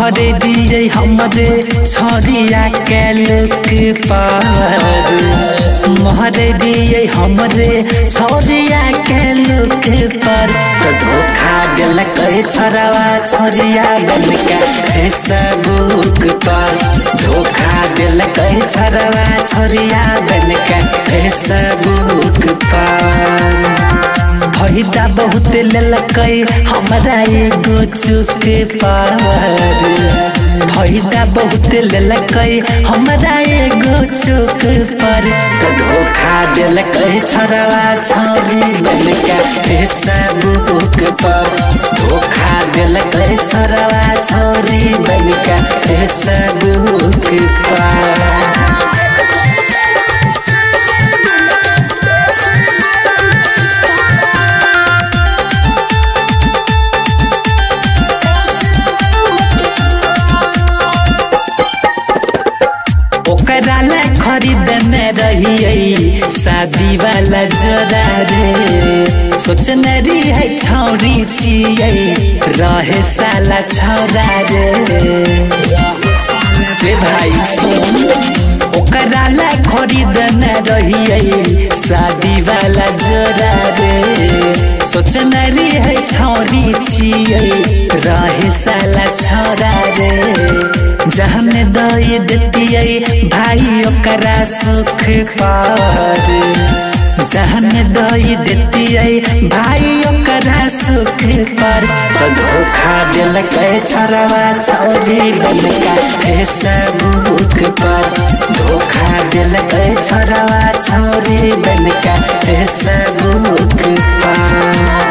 महरे दिए हमरे छरिया के लोक पार महरे दिए हमरे छरिया के लोक पर तो धोखा दिलक छरवा छरिया बनके फेसबुक पर धोखा दिलक छरवा छरिया बनके फेसबुक पर फायदा बहुत लेलक हमरा एगो चुक पर फायदा बहुत लेलक हमरा एगो चुक पर तो धोखा दिलक छरवा छरी बनके फेसबुक पर धोखा दिलक छरवा छरी बनके फेसबुक पर खरीदने रही शादी वाला जोड़ा रे सोचने रही है छौरी छिए रहे साला छौरा रे भाई सुन ओकरा ला खरीदने रही शादी वाला जोड़ा रे सोचने रही है छौरी छिए रहे साला छौरा रे जहने दई देती भाई ओकरा सुख पार जहने दई देती भाई ओकरा सुख पर तो धोखा दिलक छरवा छौरी बनके फेसबुक पर धोखा दिलक छरवा छौरी बनके फेसबुक पर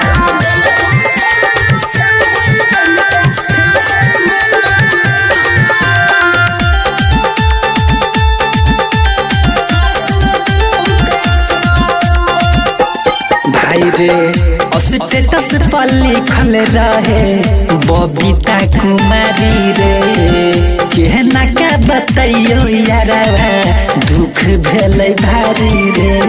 रे स्टेटस पर लिखल रहे बबीता कुमारी रे केहना के बतैयो यारा दुख भेल भारी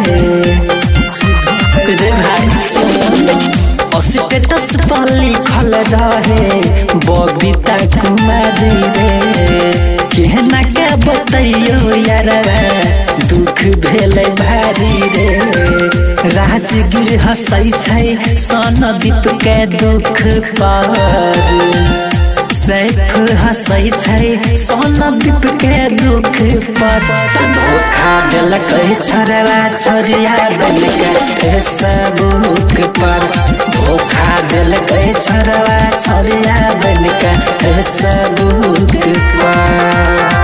रे भाई सुन स्टेटस पर लिखल रहे बबीता कुमारी रे केहना के बतैयो यारा दुख भेल भारी रे राजगिर हंसै छै सनदीप के दुख पर सैफ हंसै छै सनदीप के दुख पर धोखा दिलक छरवा छरिया बनके फेसबुक पर धोखा दिलक छरवा छरिया बनके फेसबुक पर।